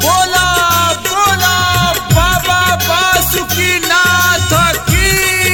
बोला बोला बाबा बासुकीनाथ की।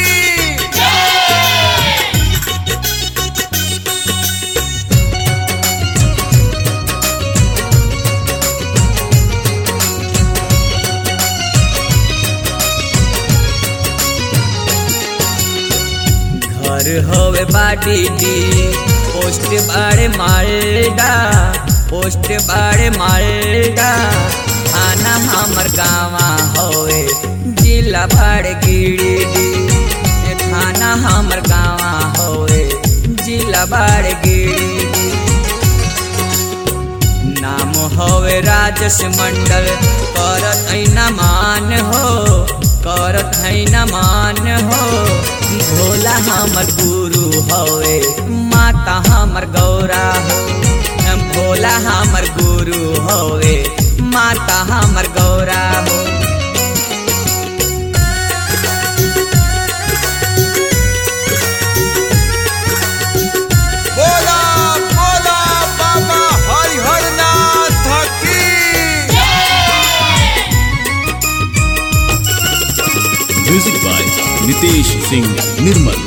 घर होवे बाडी पोस्ट बाड़े मालडा पोस्ट बाड़े मालडा थाना हमर गावा होवे जिला बाड़े गिरिडीह थाना हमर गावा होवे जिला बाड़े गिरिडीह नाम होवे राजस मंडल करत ऐना मान हो करत है न मान हो भोला हमर गुरु होवे माता हमर गौरा हो भोला हमर गुरु होवे माता हमर गौरा हो। बोला बोला बाबा हरिहरनाथ की। Music by Nitesh Singh Nirmal.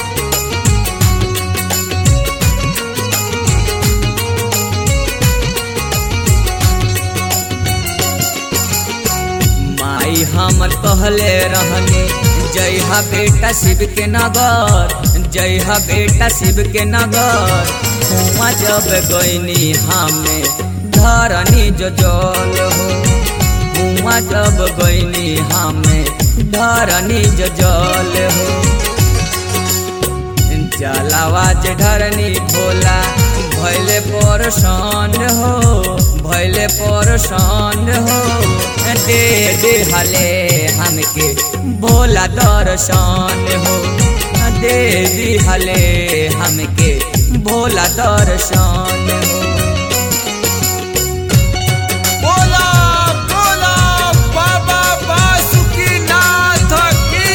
माई हमर कहले रहने जय हा बेटा शिव के नगर जय हा बेटा शिव के नगर हुआ जब गईनी हमें धरनी जो जल हो हुआ जब गईनी हमें धरनी जो जल हो जलावाज ढरनी भोला भैले परसान हो भैले परसान हो दे दे हले हमके भोला दर्शन हो दे दी हले हमके भोला दर्शन हो। बोला बोला बाबा बासुकीनाथ की।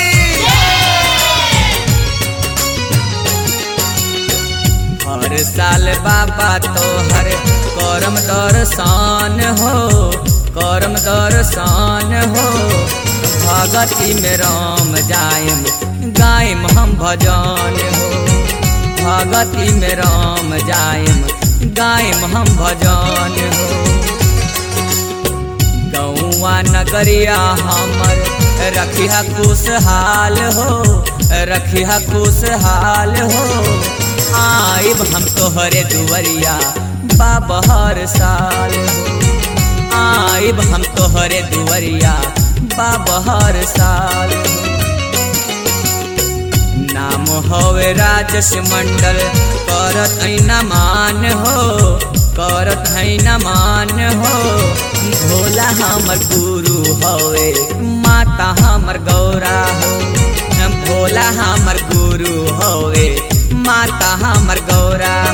हर साल बाबा तोहर करम दर्शन हो करम दर्शन हो भगती में राम जायम गायम हम भजन हो भगती में राम जायम गायम हम भजन हो। गौआ नगरिया हमर रखिया खुशहाल हो रखिया खुशहाल हो आइब हम तोहरे दुवरिया बाबा हर साल हो आइब हम तोहरे दुवरिया बाबा हर साल हो। नाम होवे राजस मंडल करत ऐना मान हो करत है न मान हो भोला हमर गुरु होवे माता हमर गौरा हो भोला हमर गुरु होवे माता हमर गौरा